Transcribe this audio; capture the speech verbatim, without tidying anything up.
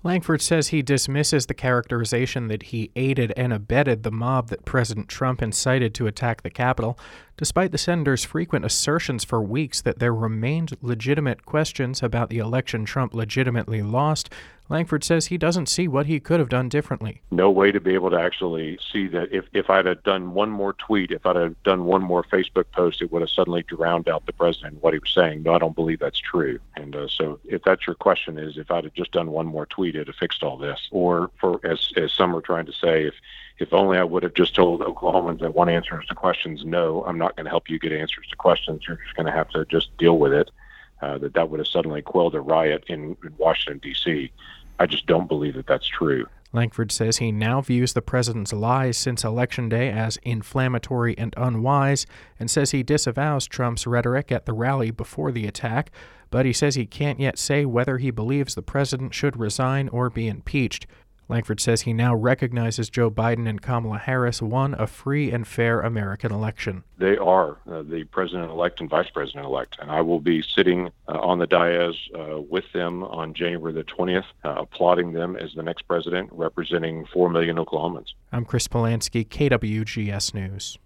Langford says he dismisses the characterization that he aided and abetted the mob that President Trump incited to attack the Capitol, despite the senator's frequent assertions for weeks that there remained legitimate questions about the election Trump legitimately lost. Langford says he doesn't see what he could have done differently. No way to be able to actually see that if, if I'd have done one more tweet, if I'd have done one more Facebook post, it would have suddenly drowned out the president and what he was saying. No, I don't believe that's true. And uh, so if that's your question is, if I'd have just done one more tweet, it'd have fixed all this. Or for as, as some are trying to say, if If only I would have just told Oklahomans that one answer to questions, no, I'm not going to help you get answers to questions. You're just going to have to just deal with it. Uh, that that would have suddenly quelled a riot in, in Washington, D C I just don't believe that that's true. Langford says he now views the president's lies since Election Day as inflammatory and unwise, and says he disavows Trump's rhetoric at the rally before the attack, but he says he can't yet say whether he believes the president should resign or be impeached. Langford says he now recognizes Joe Biden and Kamala Harris won a free and fair American election. They are uh, the president-elect and vice president-elect, and I will be sitting uh, on the dais uh, with them on January the twentieth, uh, applauding them as the next president, representing four million Oklahomans. I'm Chris Polanski, K W G S News.